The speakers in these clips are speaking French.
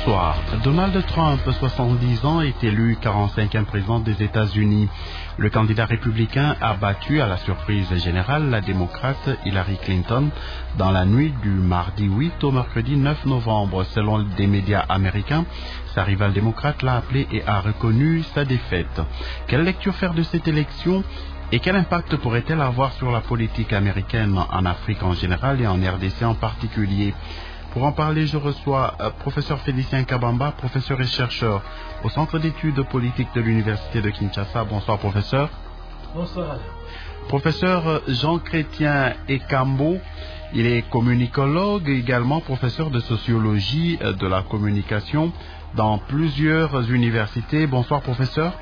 Bonsoir. Donald Trump, 70 ans, est élu 45e président des États-Unis. Le candidat républicain a battu, à la surprise générale, la démocrate Hillary Clinton dans la nuit du mardi 8 au mercredi 9 novembre. Selon des médias américains, sa rivale démocrate l'a appelé et a reconnu sa défaite. Quelle lecture faire de cette élection ? Et quel impact pourrait-elle avoir sur la politique américaine en Afrique en général et en RDC en particulier ? Pour en parler, je reçois professeur Félicien Kabamba, professeur et chercheur au Centre d'études politiques de l'Université de Kinshasa. Bonsoir, professeur. Bonsoir. Professeur Jean-Chrétien Ekambo, il est communicologue, également professeur de sociologie de la communication dans plusieurs universités. Bonsoir, professeur.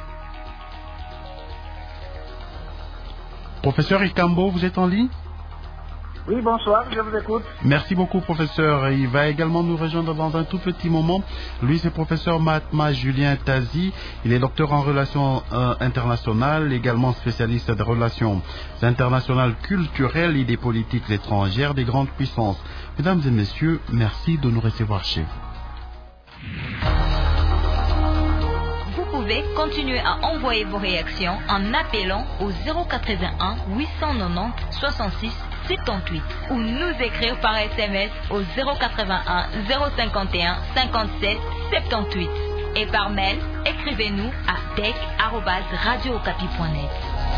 Professeur Ekambo, vous êtes en ligne ? Oui, bonsoir, je vous écoute. Merci beaucoup, professeur. Il va également nous rejoindre dans un tout petit moment. Lui, c'est professeur Mahatma Julien Tazi. Il est docteur en relations internationales, également spécialiste des relations internationales culturelles et des politiques étrangères des grandes puissances. Mesdames et messieurs, merci de nous recevoir chez vous. Vous pouvez continuer à envoyer vos réactions en appelant au 081 890 66 78 ou nous écrire par SMS au 081 051 57 78 et par mail, écrivez-nous à tech@radiookapi.net.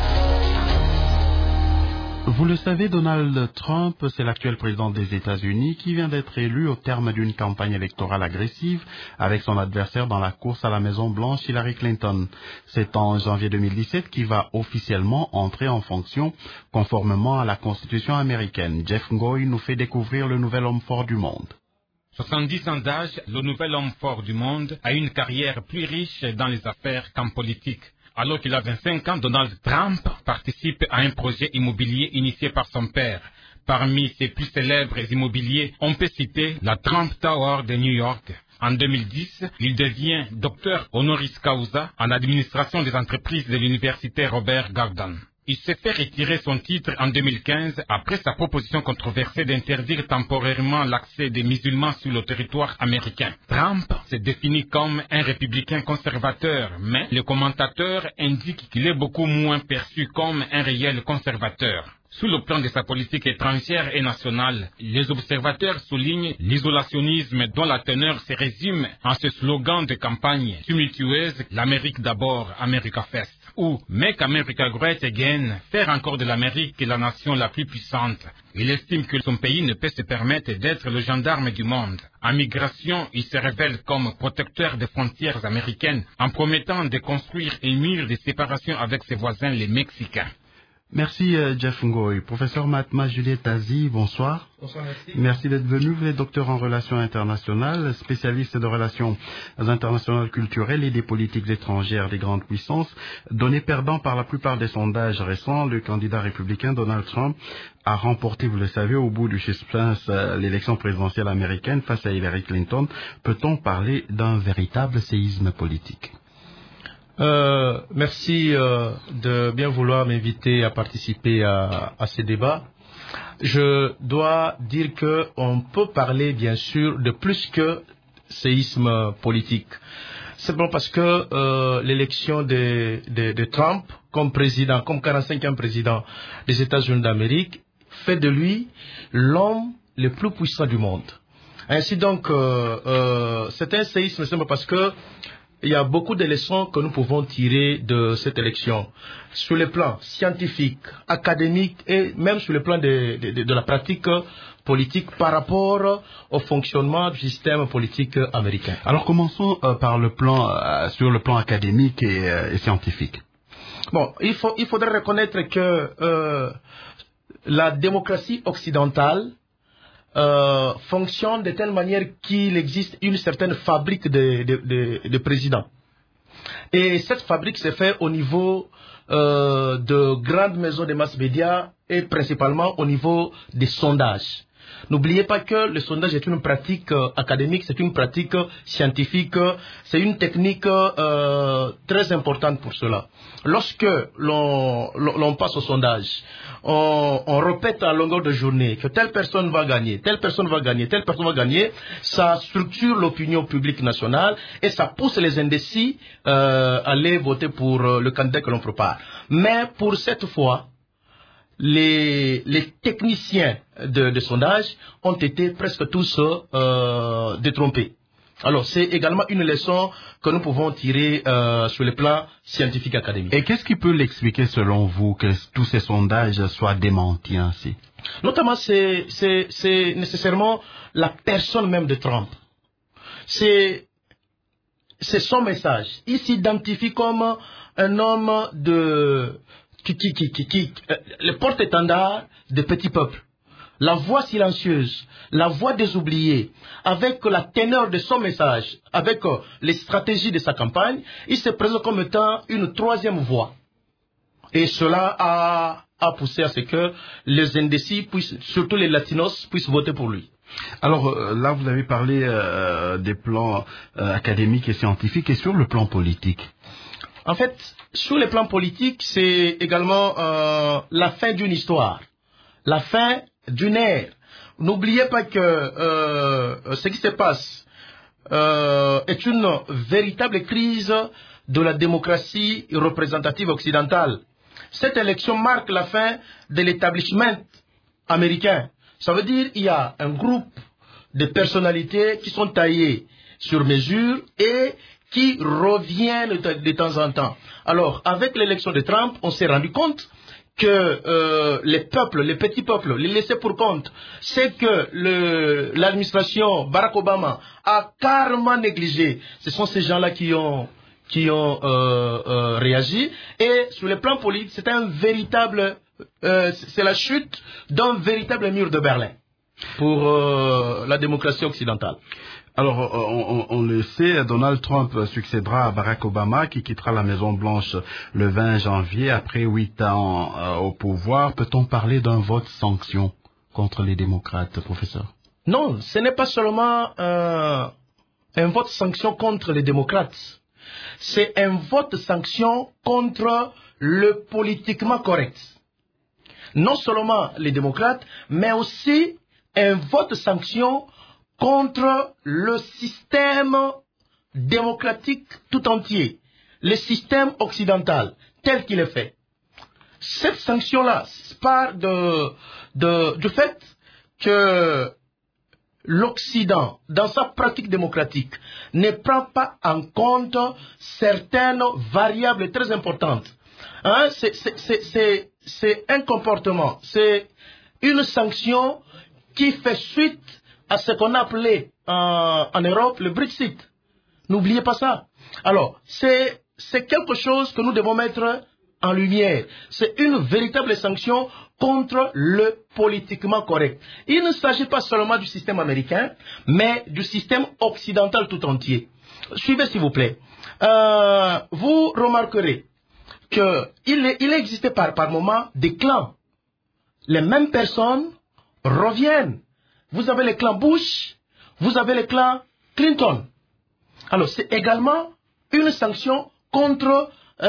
Vous le savez, Donald Trump, c'est l'actuel président des États-Unis qui vient d'être élu au terme d'une campagne électorale agressive avec son adversaire dans la course à la Maison-Blanche, Hillary Clinton. C'est en janvier 2017 qu'il va officiellement entrer en fonction conformément à la Constitution américaine. Jeff Ngoy nous fait découvrir le nouvel homme fort du monde. 70 ans d'âge, le nouvel homme fort du monde a une carrière plus riche dans les affaires qu'en politique. Alors qu'il a 25 ans, Donald Trump participe à un projet immobilier initié par son père. Parmi ses plus célèbres immobiliers, on peut citer la Trump Tower de New York. En 2010, il devient docteur honoris causa en administration des entreprises de l'université Robert Gordon. Il s'est fait retirer son titre en 2015 après sa proposition controversée d'interdire temporairement l'accès des musulmans sur le territoire américain. Trump se définit comme un républicain conservateur, mais le commentateur indique qu'il est beaucoup moins perçu comme un réel conservateur. Sur le plan de sa politique étrangère et nationale, les observateurs soulignent l'isolationnisme dont la teneur se résume en ce slogan de campagne tumultueuse « L'Amérique d'abord, America First » ou « Make America Great Again », faire encore de l'Amérique la nation la plus puissante. Il estime que son pays ne peut se permettre d'être le gendarme du monde. En migration, il se révèle comme protecteur des frontières américaines en promettant de construire un mur de séparation avec ses voisins les Mexicains. Merci Jeff Ngoy. Professeur Mahatma Julien Tazi, bonsoir. Bonsoir, merci. Merci d'être venu. Vous êtes docteur en relations internationales, spécialiste de relations internationales culturelles et des politiques étrangères des grandes puissances. Donné perdant par la plupart des sondages récents, le candidat républicain Donald Trump a remporté, vous le savez, au bout du suspense, l'élection présidentielle américaine face à Hillary Clinton. Peut-on parler d'un véritable séisme politique ? Merci de bien vouloir m'inviter à participer à ce débat. Je dois dire qu'on peut parler bien sûr de plus que séisme politique. C'est bon parce que l'élection de Trump comme président, comme 45e président des États-Unis d'Amérique fait de lui l'homme le plus puissant du monde. Ainsi donc, c'est un séisme seulement parce que il y a beaucoup de leçons que nous pouvons tirer de cette élection, sur le plan scientifique, académique et même sur le plan de la pratique politique par rapport au fonctionnement du système politique américain. Alors commençons par le plan, sur le plan académique et scientifique. Bon, il faudrait reconnaître que la démocratie occidentale fonctionne de telle manière qu'il existe une certaine fabrique de présidents. Et cette fabrique se fait au niveau de grandes maisons de mass médias et principalement au niveau des sondages. N'oubliez pas que le sondage est une pratique académique, c'est une pratique scientifique, c'est une technique très importante pour cela. Lorsque l'on passe au sondage, on répète à longueur de journée que telle personne va gagner, telle personne va gagner, telle personne va gagner, ça structure l'opinion publique nationale et ça pousse les indécis à aller voter pour le candidat que l'on prépare. Mais pour cette fois, les techniciens de sondage ont été presque tous détrompés. Alors, c'est également une leçon que nous pouvons tirer sur le plan scientifique académique. Et qu'est-ce qui peut l'expliquer selon vous que tous ces sondages soient démentis ainsi? Notamment, c'est nécessairement la personne même de Trump. C'est son message. Il s'identifie comme un homme le porte-étendard des petits peuples. La voix silencieuse, la voix des oubliés, avec la teneur de son message, avec les stratégies de sa campagne, il se présente comme étant une troisième voix. Et cela a poussé à ce que les indécis, surtout les latinos, puissent voter pour lui. Alors là, vous avez parlé des plans académiques et scientifiques et sur le plan politique. En fait, sur le plan politique, c'est également la fin d'une histoire, la fin d'une ère. N'oubliez pas que ce qui se passe est une véritable crise de la démocratie représentative occidentale. Cette élection marque la fin de l'établissement américain. Ça veut dire qu'il y a un groupe de personnalités qui sont taillées sur mesure et qui reviennent de temps en temps. Alors, avec l'élection de Trump, on s'est rendu compte que les peuples, les petits peuples, les laissés pour compte, c'est que l'administration Barack Obama a carrément négligé. Ce sont ces gens-là qui ont réagi. Et sur le plan politique, c'est c'est la chute d'un véritable mur de Berlin pour la démocratie occidentale. Alors, on le sait, Donald Trump succédera à Barack Obama, qui quittera la Maison-Blanche le 20 janvier, après 8 ans au pouvoir. Peut-on parler d'un vote sanction contre les démocrates, professeur? Non, ce n'est pas seulement un vote sanction contre les démocrates. C'est un vote sanction contre le politiquement correct. Non seulement les démocrates, mais aussi un vote sanction contre le système démocratique tout entier, le système occidental tel qu'il est fait. Cette sanction-là part du fait que l'Occident, dans sa pratique démocratique, ne prend pas en compte certaines variables très importantes. Hein? C'est un comportement, c'est une sanction qui fait suite à ce qu'on a appelé en Europe le Brexit. N'oubliez pas ça. Alors, c'est quelque chose que nous devons mettre en lumière. C'est une véritable sanction contre le politiquement correct. Il ne s'agit pas seulement du système américain, mais du système occidental tout entier. Suivez s'il vous plaît. Vous remarquerez qu'il existait par moments des clans. Les mêmes personnes reviennent. Vous avez les clans Bush, vous avez les clans Clinton. Alors, c'est également une sanction contre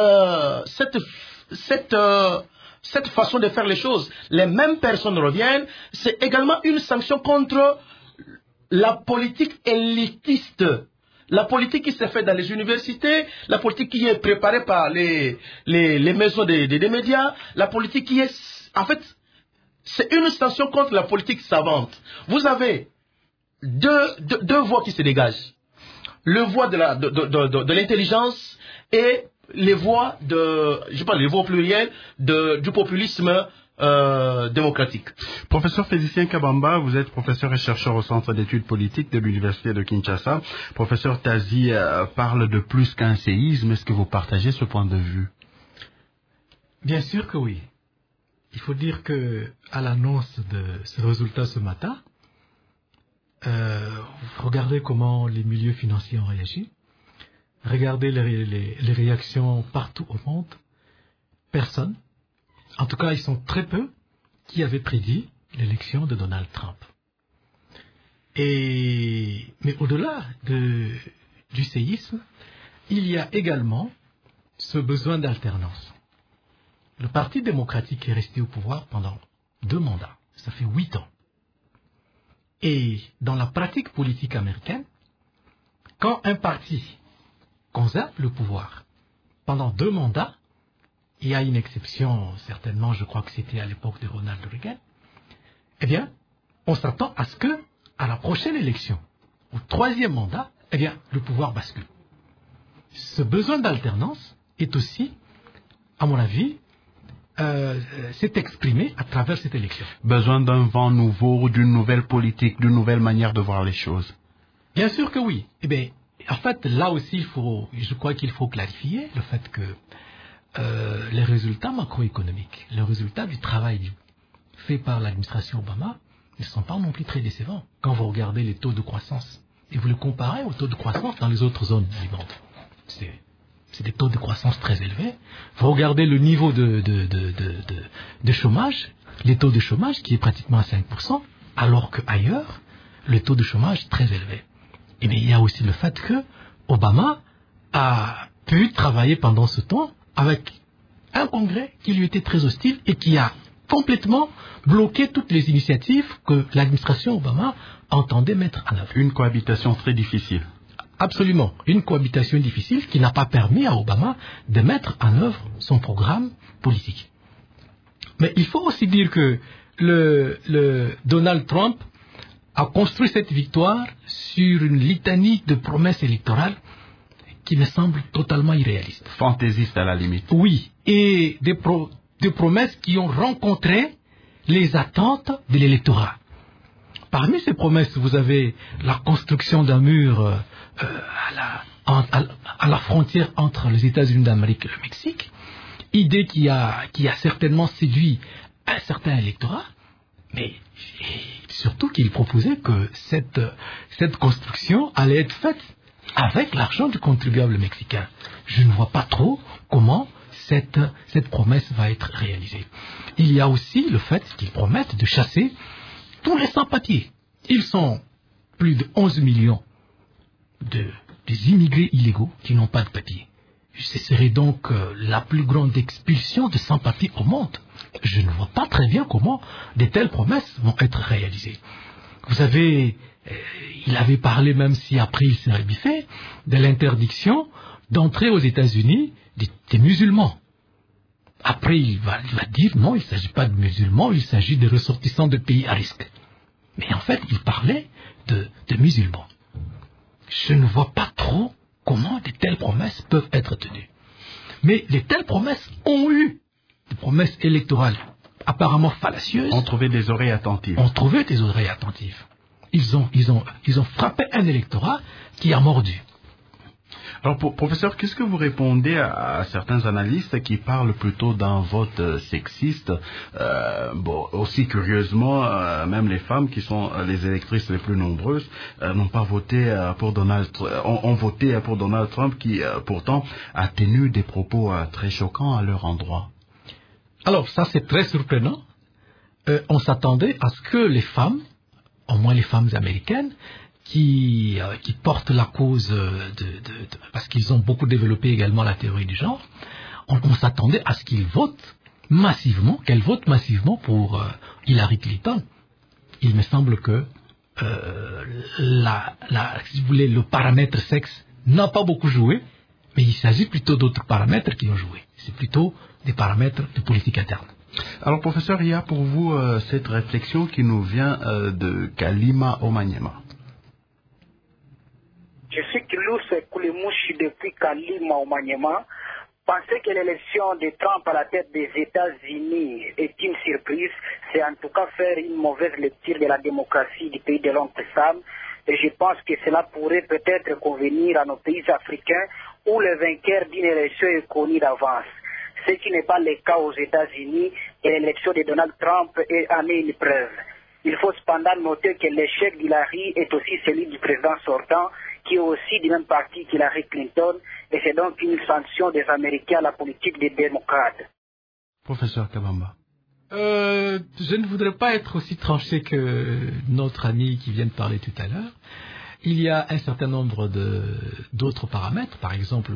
cette façon de faire les choses. Les mêmes personnes reviennent. C'est également une sanction contre la politique élitiste. La politique qui se fait dans les universités, la politique qui est préparée par les maisons des médias, la politique qui est... En fait, c'est une sanction contre la politique savante. Vous avez deux voies qui se dégagent. Le voie de l'intelligence et les voies je parle les voies plurielles du populisme démocratique. Professeur Félicien Kabamba, vous êtes professeur et chercheur au Centre d'études politiques de l'Université de Kinshasa. Professeur Tazi parle de plus qu'un séisme. Est-ce que vous partagez ce point de vue? Bien sûr que oui. Il faut dire que à l'annonce de ce résultat ce matin, regardez comment les milieux financiers ont réagi. Regardez les réactions partout au monde. Personne, en tout cas ils sont très peu, qui avaient prédit l'élection de Donald Trump. Mais au-delà du séisme, il y a également ce besoin d'alternance. Le Parti démocratique est resté au pouvoir pendant 2 mandats. Ça fait 8 ans. Et dans la pratique politique américaine, quand un parti conserve le pouvoir pendant 2 mandats, il y a une exception, certainement, je crois que c'était à l'époque de Ronald Reagan, eh bien, on s'attend à ce que, à la prochaine élection, au 3e mandat, eh bien, le pouvoir bascule. Ce besoin d'alternance est aussi, à mon avis, s'est exprimé à travers cette élection. Besoin d'un vent nouveau, d'une nouvelle politique, d'une nouvelle manière de voir les choses. Bien sûr que oui. Eh bien, en fait, là aussi, je crois qu'il faut clarifier le fait que les résultats macroéconomiques, les résultats du travail fait par l'administration Obama ne sont pas non plus très décevants. Quand vous regardez les taux de croissance et vous les comparez aux taux de croissance dans les autres zones du monde, c'est des taux de croissance très élevés. Vous regardez le niveau de chômage, les taux de chômage qui est pratiquement à 5%, alors qu'ailleurs, le taux de chômage est très élevé. Et bien, il y a aussi le fait que Obama a pu travailler pendant ce temps avec un Congrès qui lui était très hostile et qui a complètement bloqué toutes les initiatives que l'administration Obama entendait mettre en œuvre. Une cohabitation très difficile. Absolument. Une cohabitation difficile qui n'a pas permis à Obama de mettre en œuvre son programme politique. Mais il faut aussi dire que le Donald Trump a construit cette victoire sur une litanie de promesses électorales qui me semble totalement irréaliste. Fantaisiste à la limite. Oui, et des promesses qui ont rencontré les attentes de l'électorat. Parmi ces promesses, vous avez la construction d'un mur à la frontière entre les États-Unis d'Amérique et le Mexique, idée qui a certainement séduit un certain électorat, mais surtout qu'il proposait que cette construction allait être faite avec l'argent du contribuable mexicain. Je ne vois pas trop comment cette promesse va être réalisée. Il y a aussi le fait qu'ils promettent de chasser tous les sans-papiers. Ils sont plus de 11 millions des immigrés illégaux qui n'ont pas de papier. Ce serait donc la plus grande expulsion de sans-papiers au monde. Je ne vois pas très bien comment de telles promesses vont être réalisées. Vous savez, il avait parlé, même si après il s'est rébiffé, de l'interdiction d'entrer aux États-Unis des musulmans. Après, il va dire non, il ne s'agit pas de musulmans, il s'agit de ressortissants de pays à risque. Mais en fait, il parlait de musulmans. Je ne vois pas trop comment de telles promesses peuvent être tenues. Mais de telles promesses ont eu des promesses électorales apparemment fallacieuses. On trouvait des oreilles attentives. Ils ont frappé un électorat qui a mordu. Alors, professeur, qu'est-ce que vous répondez à certains analystes qui parlent plutôt d'un vote sexiste? Aussi curieusement, même les femmes qui sont les électrices les plus nombreuses n'ont pas voté pour ont voté pour Donald Trump, qui pourtant a tenu des propos très choquants à leur endroit. Alors, ça c'est très surprenant. On s'attendait à ce que les femmes, au moins les femmes américaines, qui portent la cause parce qu'ils ont beaucoup développé également la théorie du genre, on s'attendait à ce qu'elles votent massivement pour Hillary Clinton. Il me semble que si vous voulez, le paramètre sexe n'a pas beaucoup joué, mais il s'agit plutôt d'autres paramètres qui ont joué. C'est plutôt des paramètres de politique interne. Alors, professeur, il y a pour vous cette réflexion qui nous vient de Kalima Omanyema. Je suis Kilouz Koulimouchi depuis Kalima Omanyema. Penser que l'élection de Trump à la tête des États-Unis est une surprise, c'est en tout cas faire une mauvaise lecture de la démocratie du pays de l'oncle Sam. Et je pense que cela pourrait peut-être convenir à nos pays africains où le vainqueur d'une élection est connu d'avance. Ce qui n'est pas le cas aux États-Unis et l'élection de Donald Trump en est une preuve. Il faut cependant noter que l'échec d'Hillary est aussi celui du président sortant, qui est aussi du même parti qu'Hillary Clinton, et c'est donc une sanction des Américains à la politique des démocrates. Professeur Kabamba. Je ne voudrais pas être aussi tranché que notre ami qui vient de parler tout à l'heure. Il y a un certain nombre d'autres paramètres. Par exemple,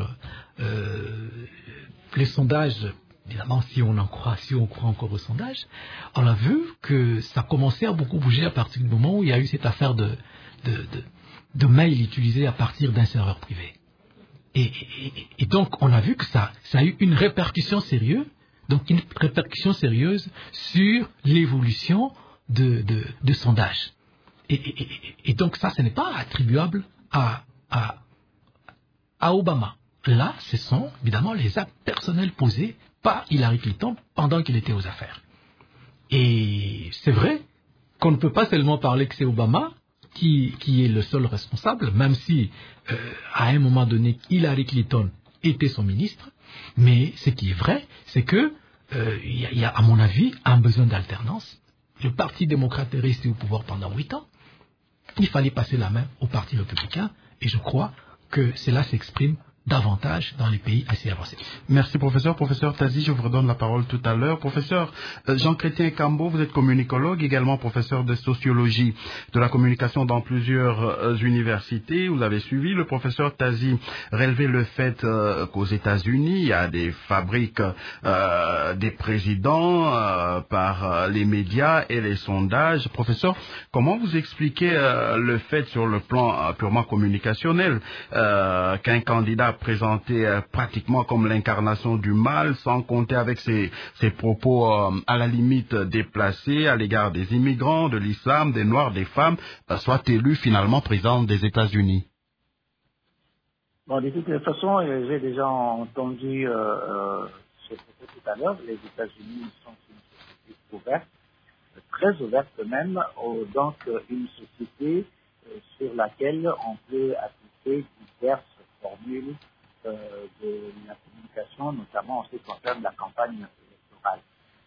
les sondages, évidemment, si on croit encore aux sondages, on a vu que ça commençait à beaucoup bouger à partir du moment où il y a eu cette affaire de mails utilisés à partir d'un serveur privé. Et donc, on a vu que ça a eu une répercussion sérieuse. Donc, une répercussion sérieuse sur l'évolution de sondages. Et donc, ça, ce n'est pas attribuable à Obama. Là, ce sont évidemment les actes personnels posés par Hillary Clinton pendant qu'il était aux affaires. Et c'est vrai qu'on ne peut pas seulement parler que c'est Obama qui est le seul responsable, même si, à un moment donné, Hillary Clinton était son ministre. Mais ce qui est vrai, c'est que il y a, à mon avis, un besoin d'alternance. Le Parti démocrate est resté au pouvoir pendant 8 ans. Il fallait passer la main au Parti républicain, et je crois que cela s'exprime davantage dans les pays assez avancés. Merci professeur. Professeur Tazi, je vous redonne la parole tout à l'heure. Professeur Jean-Chrétien Cambo, vous êtes communicologue, également professeur de sociologie de la communication dans plusieurs universités. Vous avez suivi le professeur Tazi relever le fait qu'aux États-Unis, il y a des fabriques des présidents par les médias et les sondages. Professeur, comment vous expliquez le fait sur le plan purement communicationnel qu'un candidat présenté pratiquement comme l'incarnation du mal, sans compter avec ses propos à la limite déplacés à l'égard des immigrants, de l'islam, des noirs, des femmes, soit élu finalement président des États-Unis? Bon, de toute façon, j'ai déjà entendu ce propos tout à l'heure. Les États-Unis sont une société ouverte, très ouverte même, donc une société sur laquelle on peut appliquer diverses formules de la communication, notamment en ce qui concerne la campagne électorale.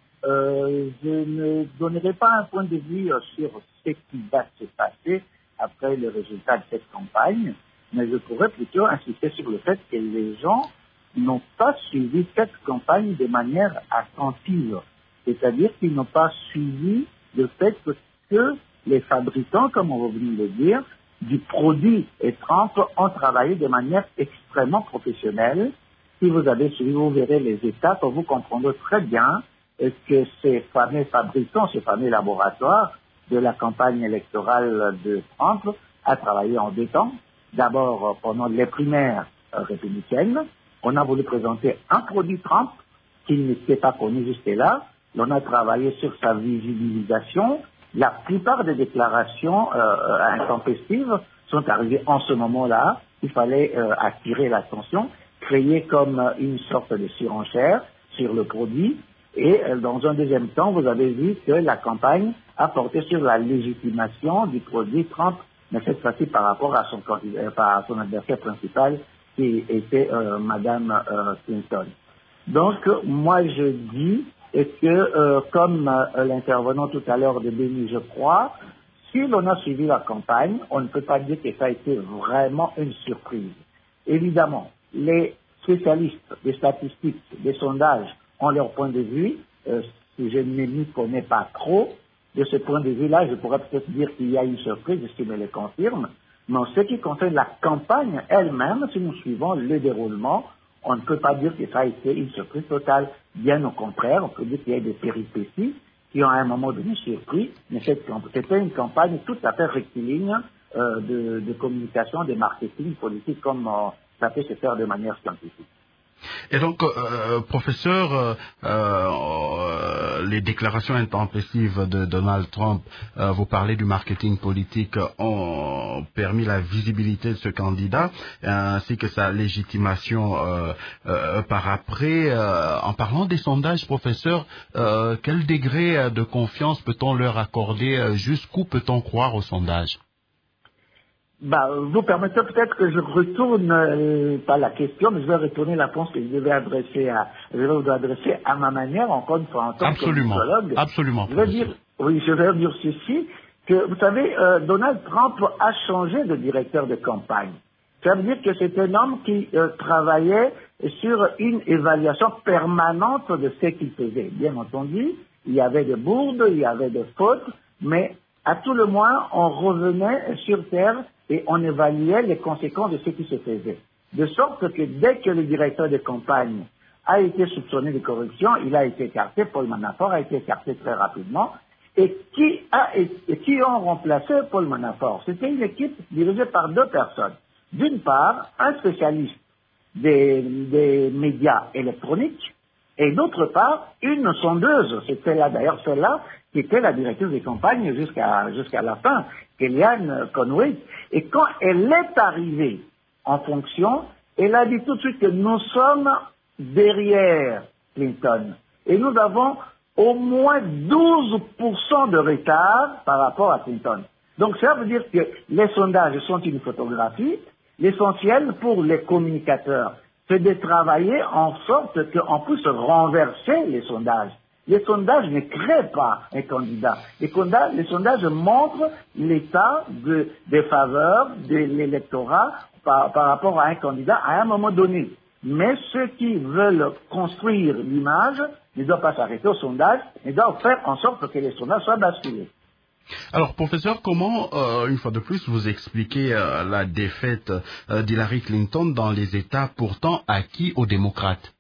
Je ne donnerai pas un point de vue sur ce qui va se passer après le résultat de cette campagne, mais je pourrais plutôt insister sur le fait que les gens n'ont pas suivi cette campagne de manière attentive, c'est-à-dire qu'ils n'ont pas suivi le fait que les fabricants, comme on va venir le dire, du produit et Trump ont travaillé de manière extrêmement professionnelle. Si vous avez suivi, vous verrez les étapes, vous comprendrez très bien que ces fameux fabricants, ces fameux laboratoires de la campagne électorale de Trump a travaillé en 2 temps. D'abord, pendant les primaires républicaines, on a voulu présenter un produit Trump qui n'était pas connu jusque-là. On a travaillé sur sa visibilisation. La plupart des déclarations intempestives sont arrivées en ce moment-là. Il fallait attirer l'attention, créer comme une sorte de surenchère sur le produit. Et dans un deuxième temps, vous avez vu que la campagne a porté sur la légitimation du produit Trump, mais cette fois-ci par rapport à son adversaire principal qui était Madame Clinton. Donc, moi je dis que, comme l'intervenant tout à l'heure de Béni, je crois, si l'on a suivi la campagne, on ne peut pas dire que ça a été vraiment une surprise. Évidemment, les spécialistes des statistiques, des sondages ont leur point de vue. Si je ne m'y connais pas trop, de ce point de vue-là, je pourrais peut-être dire qu'il y a une surprise, ce qui me le confirme. Mais en ce qui concerne la campagne elle-même, si nous suivons le déroulement, on ne peut pas dire que ça a été une surprise totale. Bien au contraire, on peut dire qu'il y a des péripéties qui ont à un moment donné surpris, mais c'était une campagne tout à fait rectiligne de communication, de marketing politique, comme ça peut se faire de manière scientifique. Et donc, professeur, les déclarations intempestives de Donald Trump, vous parlez du marketing politique, ont permis la visibilité de ce candidat, ainsi que sa légitimation par après. En parlant des sondages, professeur, quel degré de confiance peut-on leur accorder? Jusqu'où peut-on croire aux sondages? Vous permettez peut-être que je retourne, pas la question, mais je vais retourner la réponse que je vais adresser à ma manière, encore une fois, en tant que psychologue. Absolument. Je vais dire ceci, que vous savez, Donald Trump a changé de directeur de campagne. Ça veut dire que c'est un homme qui travaillait sur une évaluation permanente de ce qu'il faisait. Bien entendu, il y avait des bourdes, il y avait des fautes, mais à tout le moins, on revenait sur terre et on évaluait les conséquences de ce qui se faisait. De sorte que dès que le directeur de campagne a été soupçonné de corruption, il a été écarté, Paul Manafort a été écarté très rapidement. Et qui ont remplacé Paul Manafort? C'était une équipe dirigée par deux personnes. D'une part, un spécialiste des médias électroniques, et d'autre part, une sondeuse. C'était là d'ailleurs celle-là qui était la directrice des campagnes jusqu'à la fin, Kellyanne Conway. Et quand elle est arrivée en fonction, elle a dit tout de suite que nous sommes derrière Clinton. Et nous avons au moins 12% de retard par rapport à Clinton. Donc ça veut dire que les sondages sont une photographie. L'essentiel pour les communicateurs, c'est de travailler en sorte qu'on puisse renverser les sondages. Les sondages ne créent pas un candidat. Les sondages montrent l'état des faveurs de l'électorat par rapport à un candidat à un moment donné. Mais ceux qui veulent construire l'image ne doivent pas s'arrêter au sondage, mais doivent faire en sorte que les sondages soient basculés. Alors, professeur, comment, une fois de plus, vous expliquez la défaite d'Hillary Clinton dans les États pourtant acquis aux démocrates?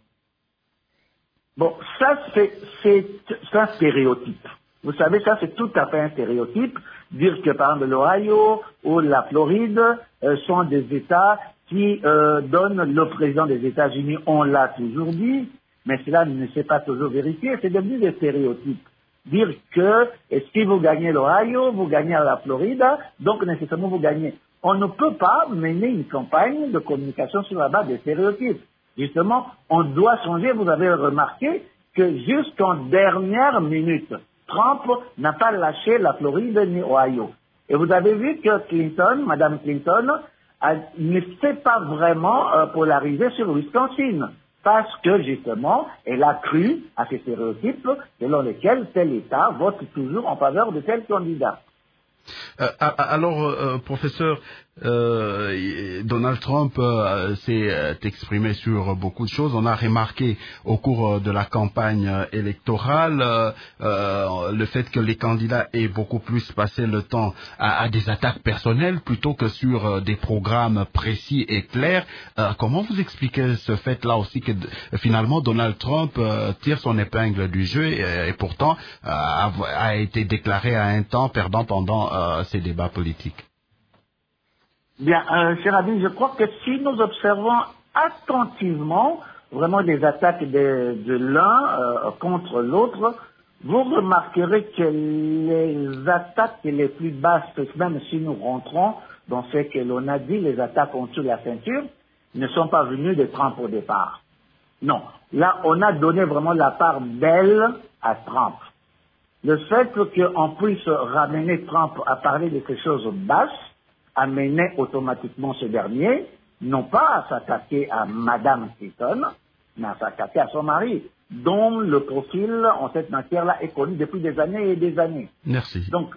Bon, ça c'est un stéréotype. Vous savez, ça c'est tout à fait un stéréotype. Dire que par exemple l'Ohio ou la Floride sont des États qui donnent le président des États-Unis, on l'a toujours dit, mais cela ne s'est pas toujours vérifié, c'est devenu des stéréotypes. Dire que si vous gagnez l'Ohio, vous gagnez la Floride, donc nécessairement vous gagnez. On ne peut pas mener une campagne de communication sur la base des stéréotypes. Justement, on doit changer, vous avez remarqué que jusqu'en dernière minute, Trump n'a pas lâché la Floride ni Ohio. Et vous avez vu que Madame Clinton, ne s'est pas vraiment polarisée sur Wisconsin. Parce que, justement, elle a cru à ces stéréotypes selon lesquels tel État vote toujours en faveur de tel candidat. Alors, professeur, Donald Trump s'est exprimé sur beaucoup de choses. On a remarqué au cours de la campagne électorale le fait que les candidats aient beaucoup plus passé le temps à des attaques personnelles plutôt que sur des programmes précis et clairs. Comment vous expliquez ce fait-là aussi que finalement Donald Trump tire son épingle du jeu et pourtant a été déclaré à un temps perdant pendant ces débats politiques? Bien, cher ami, je crois que si nous observons attentivement vraiment les attaques de l'un contre l'autre, vous remarquerez que les attaques les plus basses, même si nous rentrons dans ce que l'on a dit, les attaques en dessous de la ceinture, ne sont pas venues de Trump au départ. Non, là, on a donné vraiment la part d'elle à Trump. Le fait qu'on puisse ramener Trump à parler de ces choses basses, amenait automatiquement ce dernier, non pas à s'attaquer à Madame Clinton, mais à s'attaquer à son mari, dont le profil en cette matière-là est connu depuis des années et des années. Merci. Donc,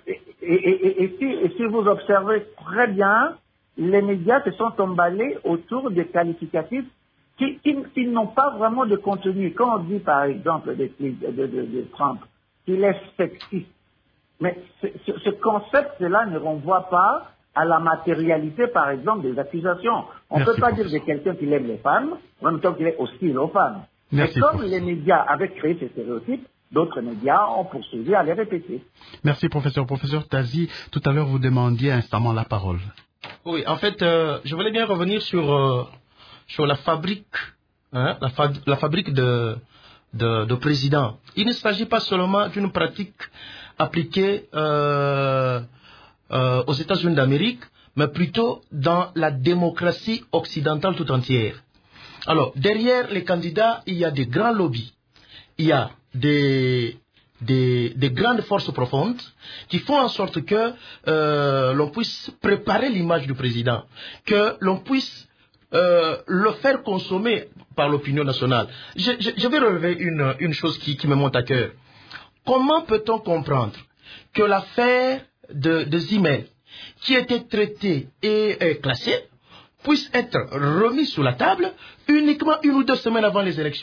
et si vous observez très bien, les médias se sont emballés autour des qualificatifs qui n'ont pas vraiment de contenu. Quand on dit, par exemple, de Trump, qu'il est sexiste, mais ce concept-là ne renvoie pas à la matérialité, par exemple, des accusations. On ne peut pas dire de quelqu'un qu'il aime les femmes, en même temps qu'il est hostile aux femmes. Mais comme les médias avaient créé ces stéréotypes, d'autres médias ont poursuivi à les répéter. Merci, professeur. Professeur Tazi, tout à l'heure, vous demandiez instamment la parole. Oui, en fait, je voulais bien revenir sur la fabrique, la fabrique de présidents. Il ne s'agit pas seulement d'une pratique appliquée aux États-Unis d'Amérique, mais plutôt dans la démocratie occidentale tout entière. Alors, derrière les candidats, il y a des grands lobbies, il y a des grandes forces profondes qui font en sorte que l'on puisse préparer l'image du président, que l'on puisse le faire consommer par l'opinion nationale. Je vais relever une chose qui me monte à cœur. Comment peut-on comprendre que l'affaire de Zimel, qui était traitée et classée, puisse être remise sur la table uniquement 1 ou 2 semaines avant les élections?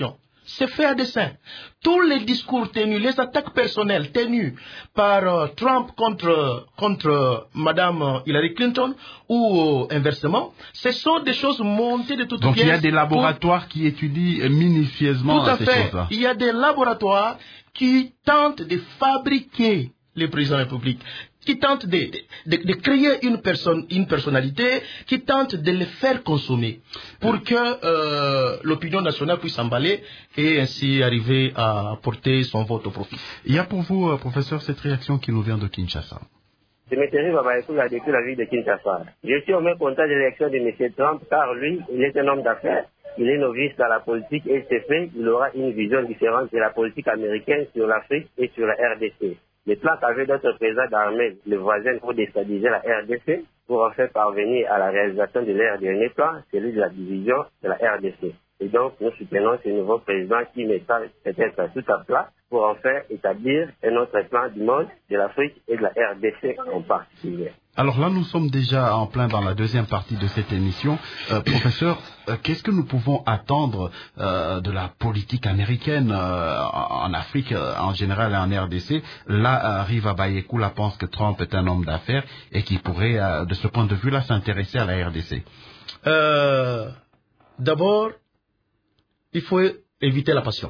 c'est fait à dessein. Tous les discours tenus, les attaques personnelles tenues par Trump contre Madame Hillary Clinton ou inversement, ce sont des choses montées de toutes pièces. Donc il y a des laboratoires qui étudient minutieusement tout à ces fait. choses-là. Il y a des laboratoires qui tentent de fabriquer les présidents de la République, qui tentent de créer une personnalité, qui tentent de les faire consommer pour que l'opinion nationale puisse s'emballer et ainsi arriver à porter son vote au profit. Il y a pour vous, professeur, cette réaction qui nous vient de Kinshasa. Je m'intéresse depuis la ville de Kinshasa. Je suis au même content de l'élection de M. Trump car lui, il est un homme d'affaires, il est novice dans la politique et c'est fait, il aura une vision différente de la politique américaine sur l'Afrique et sur la RDC. Les plans qu'avait notre président d'armée, le voisin, pour déstabiliser la RDC, pour en faire parvenir à la réalisation de leur dernier plan, celui de la division de la RDC. Et donc, nous soutenons ce nouveau président qui mettra peut-être tout à plat pour en faire établir un autre plan du monde, de l'Afrique et de la RDC en particulier. Alors là, nous sommes déjà en plein dans la deuxième partie de cette émission. Professeur, qu'est-ce que nous pouvons attendre de la politique américaine en Afrique en général et en RDC? Là, Riva Bayekula pense que Trump est un homme d'affaires et qui pourrait, de ce point de vue-là, s'intéresser à la RDC. D'abord, il faut éviter la passion.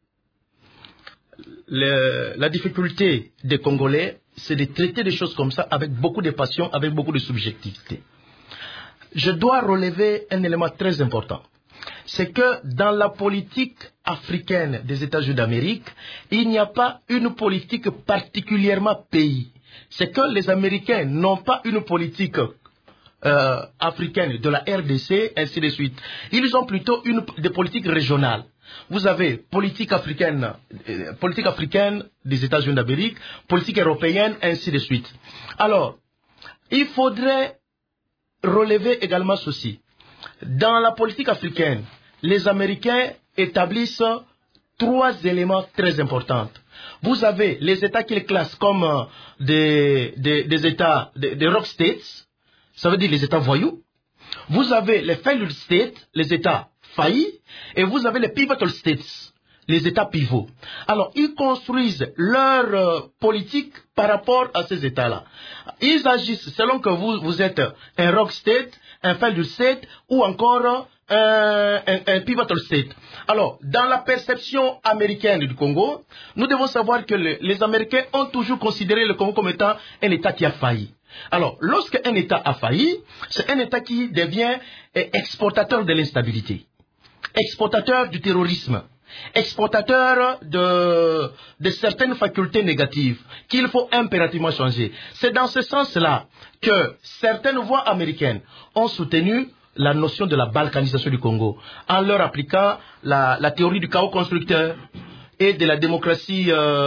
La difficulté des Congolais, c'est de traiter des choses comme ça avec beaucoup de passion, avec beaucoup de subjectivité. Je dois relever un élément très important. C'est que dans la politique africaine des États-Unis d'Amérique, il n'y a pas une politique particulièrement pays. C'est que les Américains n'ont pas une politique africaine de la RDC, ainsi de suite. Ils ont plutôt des politiques régionales. Vous avez politique africaine des États-Unis d'Amérique, politique européenne, ainsi de suite. Alors, il faudrait relever également ceci. Dans la politique africaine, les Américains établissent 3 éléments très importants. Vous avez les États qu'ils classent comme des États, des rock states, ça veut dire les États voyous. Vous avez les failed states, les États faillis, et vous avez les pivotal states, les États pivots. Alors, ils construisent leur politique par rapport à ces États-là. Ils agissent selon que vous êtes un rock state, un failed state, ou encore un pivotal state. Alors, dans la perception américaine du Congo, nous devons savoir que les Américains ont toujours considéré le Congo comme étant un État qui a failli. Alors, lorsqu'un État a failli, c'est un État qui devient exportateur de l'instabilité, exportateur du terrorisme, exportateur de certaines facultés négatives qu'il faut impérativement changer. C'est dans ce sens-là que certaines voix américaines ont soutenu la notion de la balkanisation du Congo en leur appliquant la théorie du chaos constructeur et de la démocratie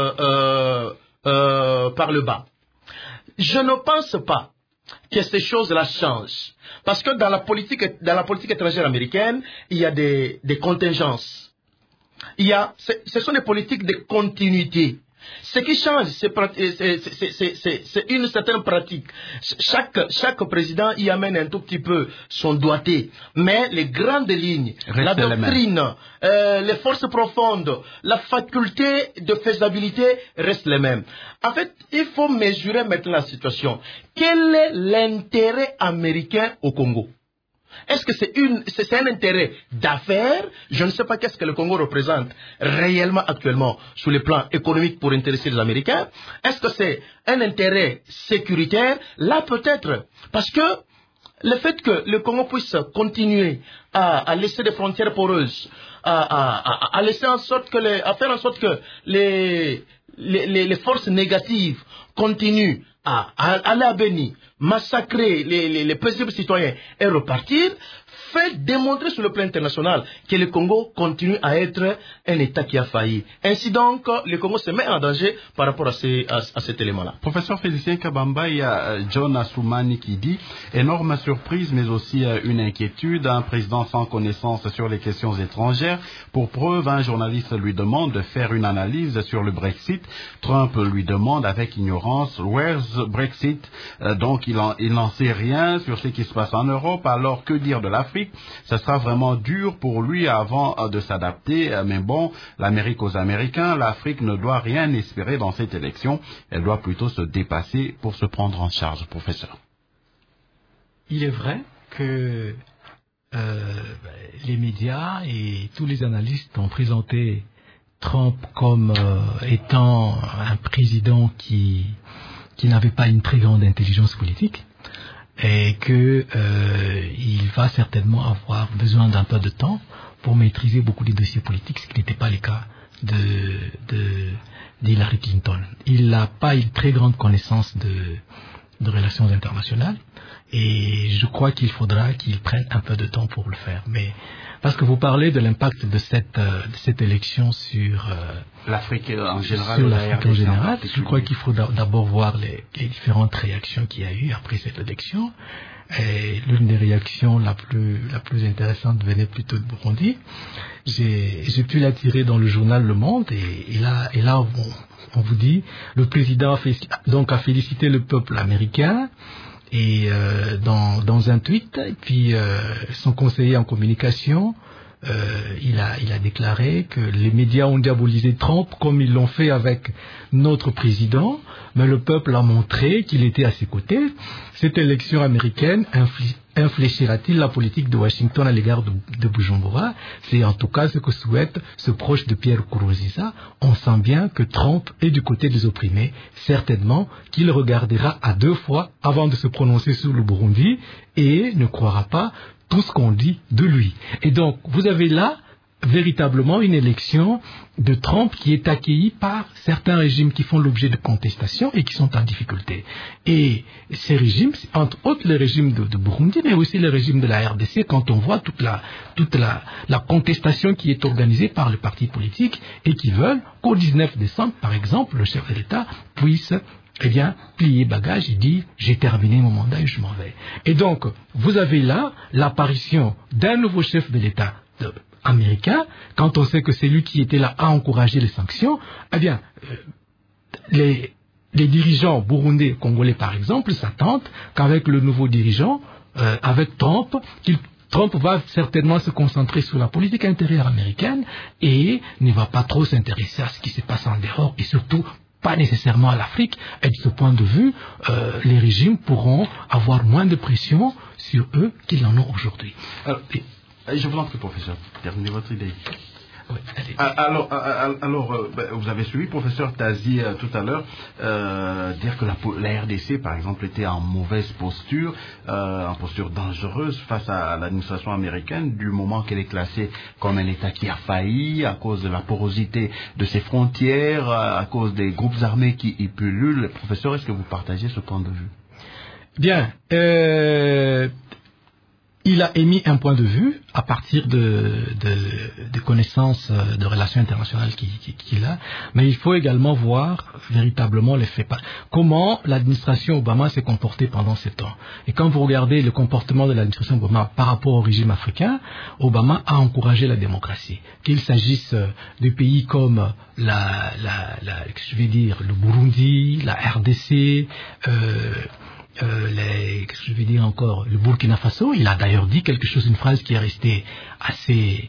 par le bas. Je ne pense pas que ces choses-là changent. Parce que dans la politique étrangère américaine, il y a des contingences. Ce sont des politiques de continuité. Ce qui change, c'est une certaine pratique. Chaque président y amène un tout petit peu son doigté. Mais les grandes lignes, la doctrine, les forces profondes, la faculté de faisabilité restent les mêmes. En fait, il faut mesurer maintenant la situation. Quel est l'intérêt américain au Congo? Est-ce que c'est un intérêt d'affaires? Je ne sais pas qu'est-ce que le Congo représente réellement actuellement sur le plan économique pour intéresser les Américains. Est-ce que c'est un intérêt sécuritaire? Là peut-être. Parce que le fait que le Congo puisse continuer à laisser des frontières poreuses, à laisser en sorte à faire en sorte que les forces négatives continuent à aller à Béni, massacrer les paisibles citoyens et repartir, fait démontrer sur le plan international que le Congo continue à être un État qui a failli. Ainsi donc, le Congo se met en danger par rapport à cet élément-là. Professeur Félicien Kabamba, il y a John Assoumani qui dit « Énorme surprise, mais aussi une inquiétude. Un président sans connaissance sur les questions étrangères. Pour preuve, un journaliste lui demande de faire une analyse sur le Brexit. Trump lui demande avec ignorance « Where's Brexit ?» Donc, il n'en sait rien sur ce qui se passe en Europe. Alors, que dire de l'Afrique? Afrique, ça sera vraiment dur pour lui avant de s'adapter. Mais bon, l'Amérique aux Américains, l'Afrique ne doit rien espérer dans cette élection. Elle doit plutôt se dépasser pour se prendre en charge, professeur. Il est vrai que les médias et tous les analystes ont présenté Trump comme étant un président qui n'avait pas une très grande intelligence politique et que il va certainement avoir besoin d'un peu de temps pour maîtriser beaucoup de dossiers politiques, ce qui n'était pas le cas d'Hillary Clinton. Il n'a pas une très grande connaissance de relations internationales et je crois qu'il faudra qu'il prenne un peu de temps pour le faire. Mais parce que vous parlez de l'impact de cette élection sur l'Afrique en général, sur l'Afrique en général, je crois qu'il faut d'abord voir les différentes réactions qu'il y a eu après cette élection. Et l'une des réactions la plus intéressante venait plutôt de Burundi. J'ai pu la tirer dans le journal Le Monde et là on vous dit le président a félicité le peuple américain et dans un tweet, et puis son conseiller en communication il a déclaré que les médias ont diabolisé Trump comme ils l'ont fait avec notre président, mais le peuple a montré qu'il était à ses côtés. Cette élection américaine infléchira-t-il la politique de Washington à l'égard de Bujumbura? C'est en tout cas ce que souhaite ce proche de Pierre Nkurunziza. On sent bien que Trump est du côté des opprimés, certainement qu'il regardera à deux fois avant de se prononcer sur le Burundi et ne croira pas tout ce qu'on dit de lui. Et donc, vous avez là véritablement une élection de Trump qui est accueillie par certains régimes qui font l'objet de contestations et qui sont en difficulté. Et ces régimes, entre autres les régimes de Burundi, mais aussi les régimes de la RDC, quand on voit toute la contestation qui est organisée par les partis politiques et qui veulent qu'au 19 décembre, par exemple, le chef de l'État puisse plier bagage et dire j'ai terminé mon mandat et je m'en vais. Et donc, vous avez là l'apparition d'un nouveau chef de l'État américain, quand on sait que c'est lui qui était là à encourager les sanctions. Les dirigeants burundais, congolais par exemple, s'attendent qu'avec le nouveau dirigeant, avec Trump va certainement se concentrer sur la politique intérieure américaine et ne va pas trop s'intéresser à ce qui se passe en dehors et surtout pas nécessairement à l'Afrique. Et de ce point de vue, les régimes pourront avoir moins de pression sur eux qu'ils en ont aujourd'hui. Je vous en prie, professeur, terminez votre idée. Oui, alors, vous avez suivi, professeur Tazi, tout à l'heure, dire que la RDC, par exemple, était en mauvaise posture, en posture dangereuse face à l'administration américaine, du moment qu'elle est classée comme un État qui a failli à cause de la porosité de ses frontières, à cause des groupes armés qui y pullulent. Professeur, est-ce que vous partagez ce point de vue? Bien. Il a émis un point de vue à partir de connaissances de relations internationales qu'il a, mais il faut également voir véritablement les faits. Comment l'administration Obama s'est comportée pendant ces temps. Et quand vous regardez le comportement de l'administration Obama par rapport au régime africain, Obama a encouragé la démocratie. Qu'il s'agisse de pays comme le Burundi, la RDC, le Burkina Faso, il a d'ailleurs dit quelque chose, une phrase qui est restée assez,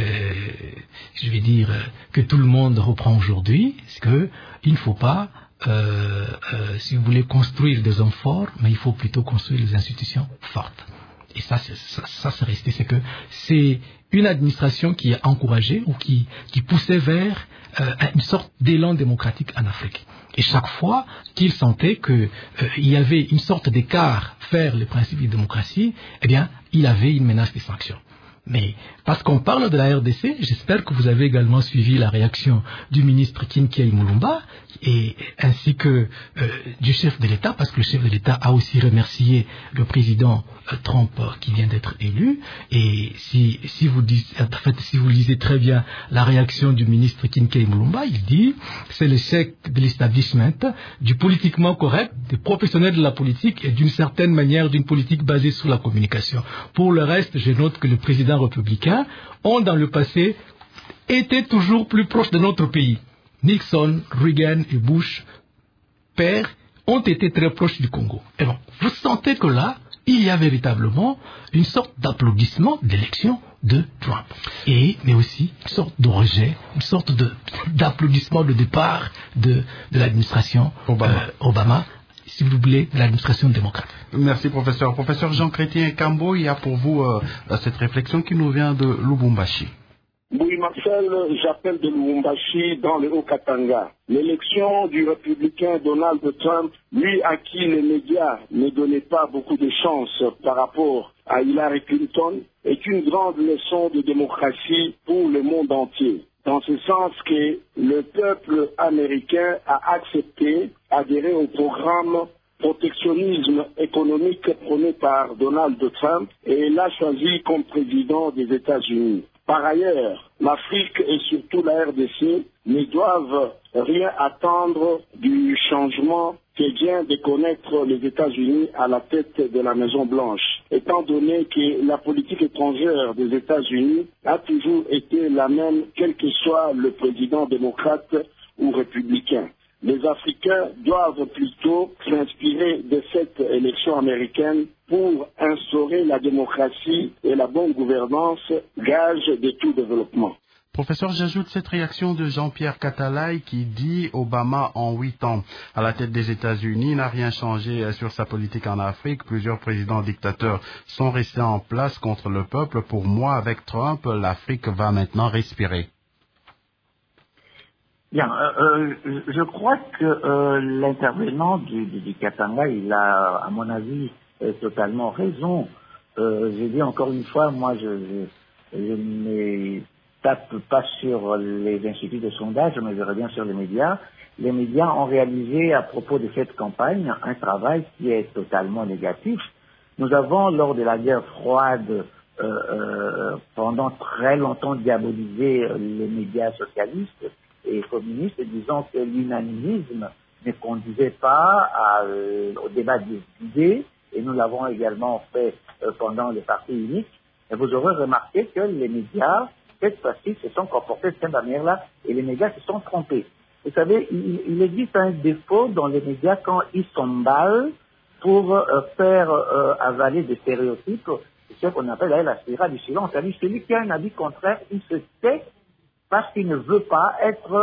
que tout le monde reprend aujourd'hui, c'est que il ne faut pas, si vous voulez construire des hommes forts, mais il faut plutôt construire des institutions fortes. Et ça c'est resté, c'est que c'est une administration qui a encouragé ou qui poussait vers une sorte d'élan démocratique en Afrique. Et chaque fois qu'il sentait qu'il y avait une sorte d'écart vers les principes de démocratie, il avait une menace de sanctions. Mais parce qu'on parle de la RDC, j'espère que vous avez également suivi la réaction du ministre Kinkia Mulumba et ainsi que du chef de l'État, parce que le chef de l'État a aussi remercié le président Trump qui vient d'être élu. Et si vous lisez très bien la réaction du ministre Kinkia Mulumba, il dit c'est l'échec de l'establishment, du politiquement correct, des professionnels de la politique et d'une certaine manière d'une politique basée sur la communication. Pour le reste, je note que le président républicains ont dans le passé été toujours plus proches de notre pays. Nixon, Reagan et Bush, père, ont été très proches du Congo. Et bon, vous sentez que là, il y a véritablement une sorte d'applaudissement d'élection de Trump. Mais aussi une sorte de rejet, une sorte d'applaudissement de départ de l'administration Obama, si vous voulez, de l'administration démocrate. Merci, professeur. Professeur Jean-Chrétien Kambo, il y a pour vous cette réflexion qui nous vient de Lubumbashi. Oui, Marcel, j'appelle de Lubumbashi dans le Haut-Katanga. L'élection du républicain Donald Trump, lui à qui les médias ne donnaient pas beaucoup de chance par rapport à Hillary Clinton, est une grande leçon de démocratie pour le monde entier. Dans ce sens que le peuple américain a accepté, adhéré au programme protectionnisme économique prôné par Donald Trump et l'a choisi comme président des États-Unis. Par ailleurs, l'Afrique et surtout la RDC ne doivent rien attendre du changement que vient de connaître les États-Unis à la tête de la Maison-Blanche, étant donné que la politique étrangère des États-Unis a toujours été la même, quel que soit le président démocrate ou républicain. Les Africains doivent plutôt s'inspirer de cette élection américaine pour instaurer la démocratie et la bonne gouvernance, gage de tout développement. Professeur, j'ajoute cette réaction de Jean-Pierre Katalai qui dit Obama en 8 ans à la tête des États-Unis n'a rien changé sur sa politique en Afrique. Plusieurs présidents dictateurs sont restés en place contre le peuple. Pour moi, avec Trump, l'Afrique va maintenant respirer. Bien, je crois que l'intervenant du Katanga, il a, à mon avis, totalement raison. J'ai dit encore une fois, moi, je ne tape pas sur les instituts de sondage, mais je reviens sur les médias. Les médias ont réalisé, à propos de cette campagne, un travail qui est totalement négatif. Nous avons, lors de la guerre froide, pendant très longtemps diabolisé les médias socialistes et communistes, disant que l'unanimisme ne conduisait pas au débat des idées, et nous l'avons également fait pendant le parti unique. Et vous aurez remarqué que les médias, cette fois-ci, se sont comportés de cette manière-là, et les médias se sont trompés. Vous savez, il existe un défaut dans les médias quand ils s'emballent pour faire avaler des stéréotypes, c'est ce qu'on appelle la spirale du silence. C'est-à-dire, celui qui a un avis contraire, il se tait parce qu'il ne veut pas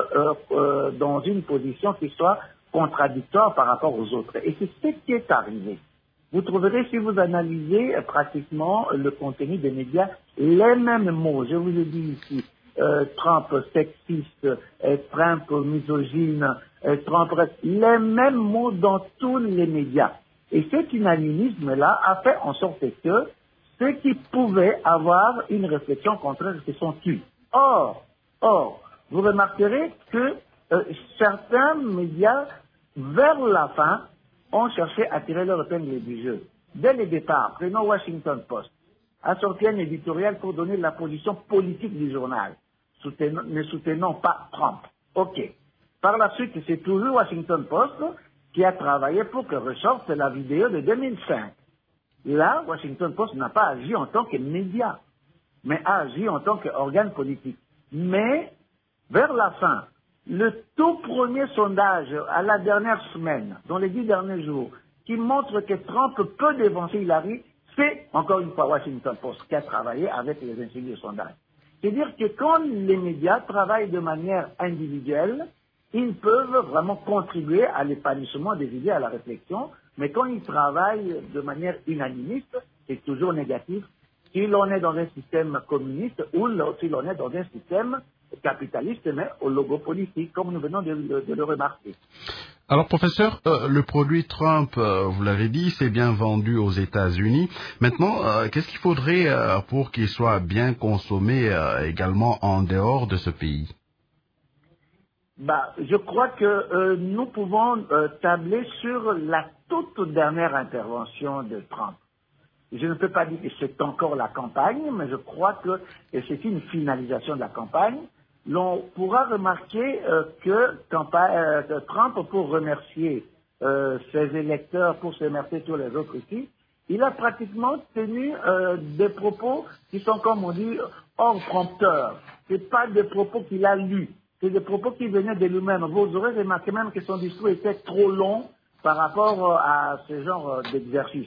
être dans une position qui soit contradictoire par rapport aux autres. Et c'est ce qui est arrivé. Vous trouverez, si vous analysez pratiquement le contenu des médias, les mêmes mots. Je vous ai dit ici, Trump sexiste, Trump misogyne, Trump... Les mêmes mots dans tous les médias. Et cet unanimisme-là a fait en sorte que ceux qui pouvaient avoir une réflexion contraire se sont tus. Or, vous remarquerez que certains médias, vers la fin, ont cherché à tirer leur épingle du jeu. Dès le départ, prenons Washington Post, a sorti un éditorial pour donner la position politique du journal, ne soutenant pas Trump. OK. Par la suite, c'est toujours Washington Post qui a travaillé pour que ressorte la vidéo de 2005. Là, Washington Post n'a pas agi en tant que média, mais a agi en tant qu'organe politique. Mais, vers la fin, le tout premier sondage à la dernière semaine, dans les 10 derniers jours, qui montre que Trump peut dévancer Hillary, c'est encore une fois Washington Post qui a travaillé avec les instituts de sondage. C'est-à-dire que quand les médias travaillent de manière individuelle, ils peuvent vraiment contribuer à l'épanouissement des idées, à la réflexion, mais quand ils travaillent de manière unanimiste, c'est toujours négatif. Si l'on est dans un système communiste ou si l'on est dans un système capitaliste, mais au logo politique, comme nous venons de le remarquer. Alors, professeur, le produit Trump, vous l'avez dit, c'est bien vendu aux États-Unis. Maintenant, qu'est-ce qu'il faudrait pour qu'il soit bien consommé également en dehors de ce pays? Je crois que nous pouvons tabler sur la toute dernière intervention de Trump. Je ne peux pas dire que c'est encore la campagne, mais je crois que c'est une finalisation de la campagne. L'on pourra remarquer que Trump, pour remercier ses électeurs, pour se remercier tous les autres ici, il a pratiquement tenu des propos qui sont, comme on dit, hors prompteur. C'est pas des propos qu'il a lus, c'est des propos qui venaient de lui-même. Vous aurez remarqué même que son discours était trop long par rapport à ce genre d'exercice.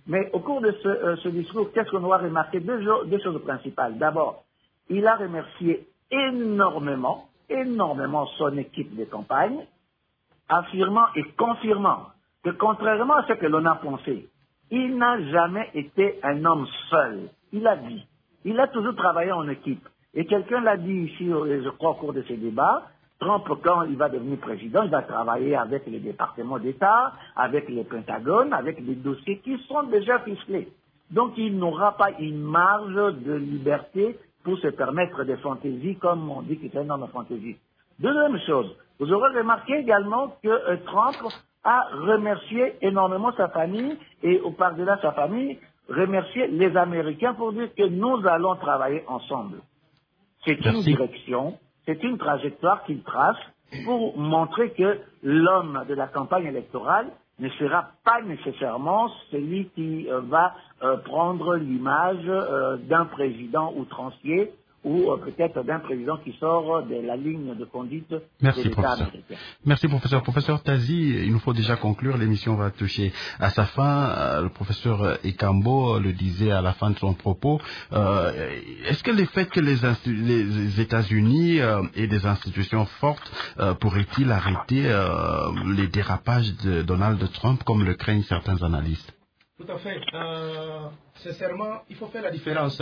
Mais au cours de ce discours, qu'est-ce qu'on doit remarquer? Deux choses principales. D'abord, il a remercié énormément son équipe de campagne, affirmant et confirmant que contrairement à ce que l'on a pensé, il n'a jamais été un homme seul. Il a dit. Il a toujours travaillé en équipe. Et quelqu'un l'a dit ici, je crois, au cours de ces débats, Trump, quand il va devenir président, il va travailler avec les départements d'État, avec les Pentagones, avec des dossiers qui sont déjà ficelés. Donc il n'aura pas une marge de liberté pour se permettre des fantaisies, comme on dit qu'il est un homme de fantaisie. Deuxième chose, vous aurez remarqué également que Trump a remercié énormément sa famille et par-delà sa famille, remercier les Américains pour dire que nous allons travailler ensemble. C'est une direction, c'est une trajectoire qu'il trace pour montrer que l'homme de la campagne électorale ne sera pas nécessairement celui qui va prendre l'image d'un président outrancier ou peut-être d'un président qui sort de la ligne de conduite de l'État américain. Merci, professeur. Professeur Tazi, il nous faut déjà conclure. L'émission va toucher à sa fin. Le professeur Ikambo le disait à la fin de son propos. Est-ce que le fait que les États-Unis aient des institutions fortes pourraient-ils arrêter les dérapages de Donald Trump comme le craignent certains analystes? Tout à fait. Sincèrement, il faut faire la différence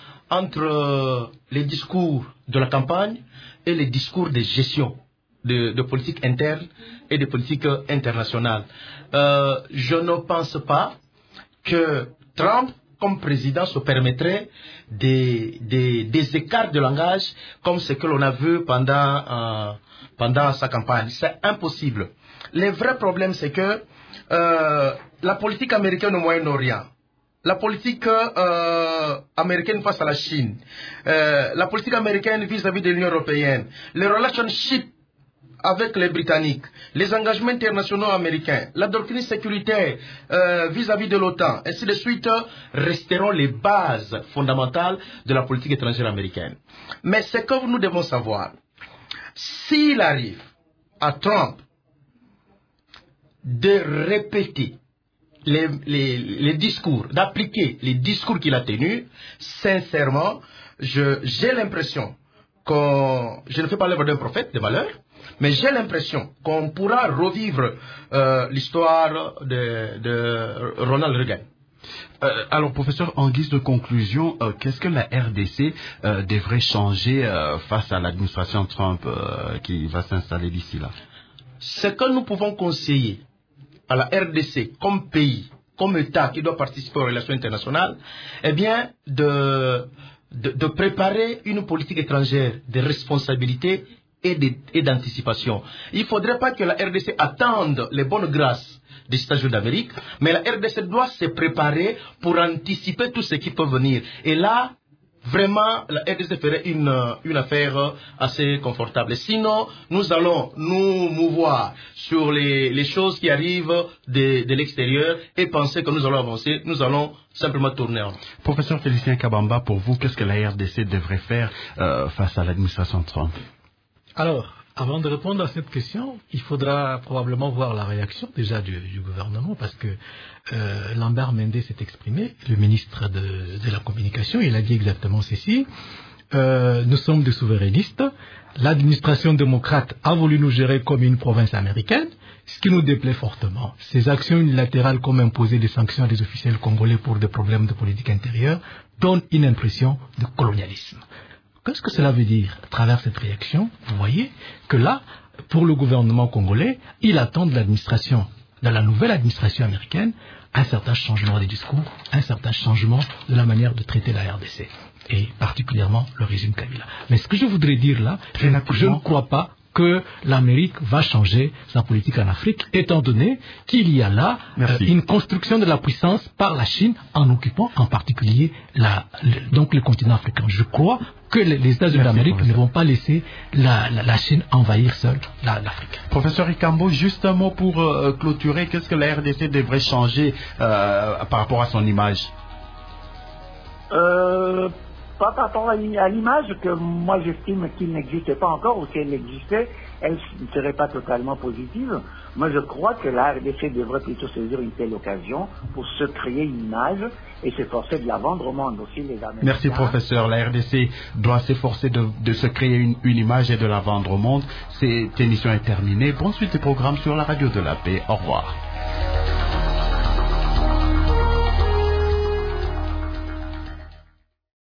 entre les discours de la campagne et les discours de gestion de politique interne et de politique internationale. Je ne pense pas que Trump, comme président, se permettrait des écarts de langage comme ce que l'on a vu pendant sa campagne. C'est impossible. Le vrai problème, c'est que la politique américaine au Moyen-Orient, la politique américaine face à la Chine, la politique américaine vis-à-vis de l'Union européenne, les relationships avec les Britanniques, les engagements internationaux américains, la doctrine sécuritaire vis-à-vis de l'OTAN, ainsi de suite, resteront les bases fondamentales de la politique étrangère américaine. Mais ce que nous devons savoir, s'il arrive à Trump de répéter les discours, d'appliquer les discours qu'il a tenus, sincèrement, j'ai l'impression je ne fais pas l'œuvre d'un prophète de valeur, mais j'ai l'impression qu'on pourra revivre l'histoire de Ronald Reagan. Alors, professeur, en guise de conclusion, qu'est-ce que la RDC devrait changer face à l'administration Trump qui va s'installer d'ici là? Ce que nous pouvons conseiller à la RDC comme pays, comme État qui doit participer aux relations internationales, eh bien, de préparer une politique étrangère de responsabilité et d'anticipation. Il ne faudrait pas que la RDC attende les bonnes grâces des États-Unis d'Amérique, mais la RDC doit se préparer pour anticiper tout ce qui peut venir. Et là, vraiment, la RDC ferait une affaire assez confortable. Sinon, nous allons nous mouvoir sur les choses qui arrivent de l'extérieur et penser que nous allons avancer. Nous allons simplement tourner en rond. Professeur Félicien Kabamba, pour vous, qu'est-ce que la RDC devrait faire face à l'administration Trump? Alors, avant de répondre à cette question, il faudra probablement voir la réaction déjà du gouvernement, parce que Lambert Mende s'est exprimé, le ministre de la Communication, il a dit exactement ceci. Nous sommes des souverainistes. L'administration démocrate a voulu nous gérer comme une province américaine, ce qui nous déplaît fortement. Ces actions unilatérales, comme imposer des sanctions à des officiels congolais pour des problèmes de politique intérieure, donnent une impression de colonialisme. Qu'est-ce que cela veut dire à travers cette réaction? Vous voyez que là, pour le gouvernement congolais, il attend de l'administration, de la nouvelle administration américaine, un certain changement des discours, un certain changement de la manière de traiter la RDC, et particulièrement le régime Kabila. Mais ce que je voudrais dire là, je ne crois pas que l'Amérique va changer sa politique en Afrique, étant donné qu'il y a là une construction de la puissance par la Chine en occupant en particulier donc le continent africain. Je crois que les États-Unis d'Amérique ne vont pas laisser la Chine envahir seule l'Afrique. Professeur Ikambo, juste un mot pour clôturer. Qu'est-ce que la RDC devrait changer par rapport à son image? Pas par rapport à l'image que moi j'estime qu'il n'existait pas encore ou qu'elle existait, elle ne serait pas totalement positive. Moi, je crois que la RDC devrait plutôt saisir une telle occasion pour se créer une image et s'efforcer de la vendre au monde aussi, les Américains. Merci, professeur. La RDC doit s'efforcer de se créer une image et de la vendre au monde. Cette émission est terminée. Bonne suite des programmes sur la radio de la paix. Au revoir.